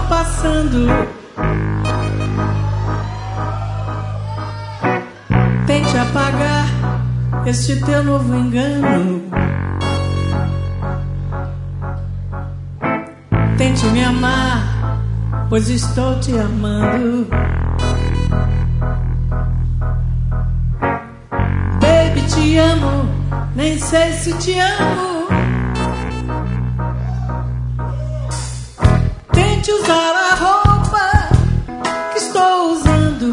passando. Tente apagar este teu novo engano. Tente me amar, pois estou te amando. Baby, te amo, nem sei se te amo. Tente usar a roupa que estou usando.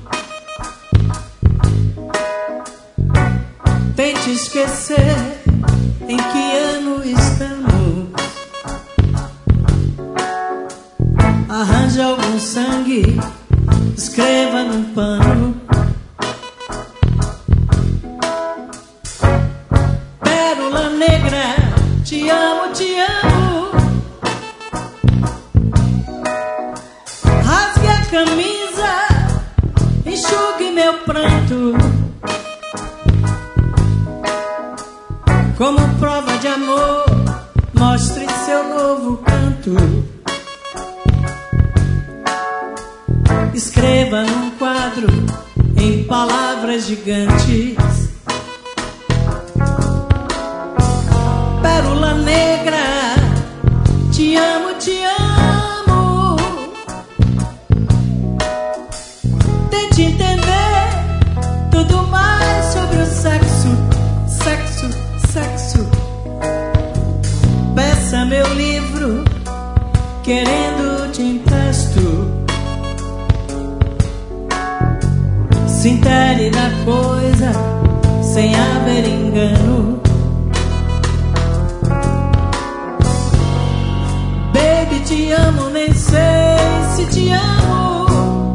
Tente esquecer em que ano estamos. Arranje algum sangue, escreva num pano. Pérola negra, te amo, te amo. Rasgue a camisa, enxugue meu pranto. Como prova de amor, mostre seu novo canto. Escreva num quadro em palavras gigantes. Pérola negra, te amo, te amo. Tente entender tudo mais sobre o sexo, sexo, sexo. Peça meu livro, querendo te empresto. Se intere da coisa, sem haver engano. Baby, te amo, nem sei se te amo.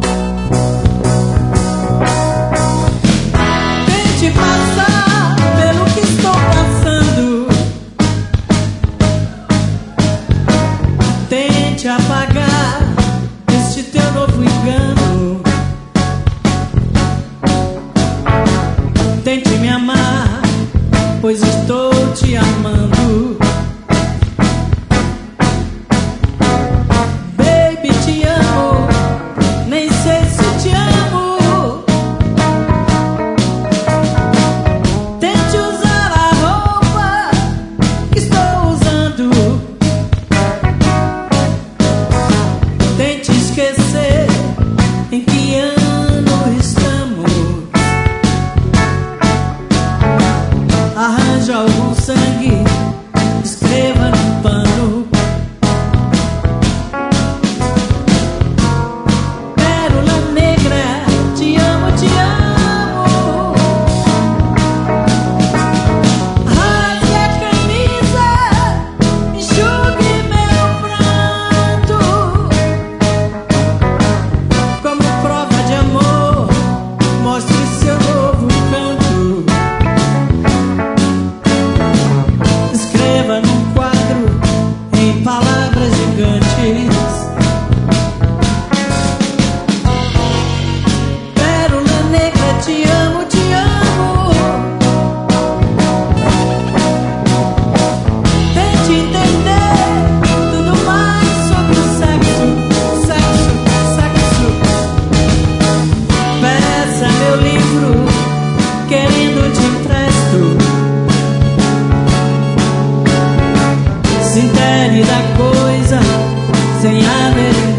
Tente passar pelo que estou passando. Tente apagar este teu novo engano. Tente me amar, pois estou te amando. Baby, te amo, nem sei se te amo. Tente usar a roupa que estou usando. Tente esquecer em que ano estamos. Arranja algum sangue, escreva no pano. Pérola negra, te amo, te amo. Rasgue a camisa, enxugue meu pranto. Como prova de amor, mostre seu novo canto. Escreva num quadro em palavras gigantes. Pérola negra, te amo, te amo. Tente entender tudo mais sobre o sexo, sexo, sexo. Peça meu livro, querendo te empresto. Se intere da coisa, sem haver